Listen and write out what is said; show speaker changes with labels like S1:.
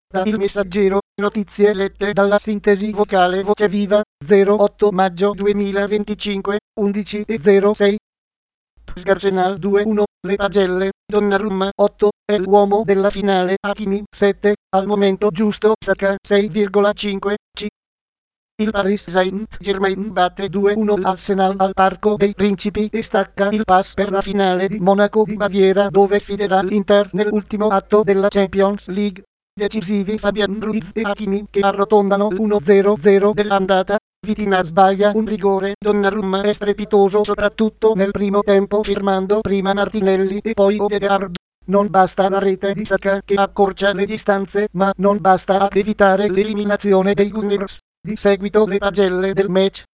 S1: Da Il Messaggero, notizie lette dalla sintesi vocale Voce Viva, 08 maggio 2025, 11:06. Sgarcenal 2-1, le pagelle, Donnarumma 8, è l'uomo della finale, Hakimi 7, al momento giusto, Saka 6,5, c. Il Paris Saint-Germain batte 2-1 l'Arsenal al Parco dei Principi e stacca il pass per la finale di Monaco di Baviera dove sfiderà l'Inter nell'ultimo atto della Champions League. Decisivi Fabian Ruiz e Hakimi che arrotondano l'1-0-0 dell'andata. Vitinha sbaglia un rigore, Donnarumma è strepitoso soprattutto nel primo tempo firmando prima Martinelli e poi Odegaard. Non basta la rete di Saka che accorcia le distanze, ma non basta ad evitare l'eliminazione dei Gunners. Di seguito le pagelle del match.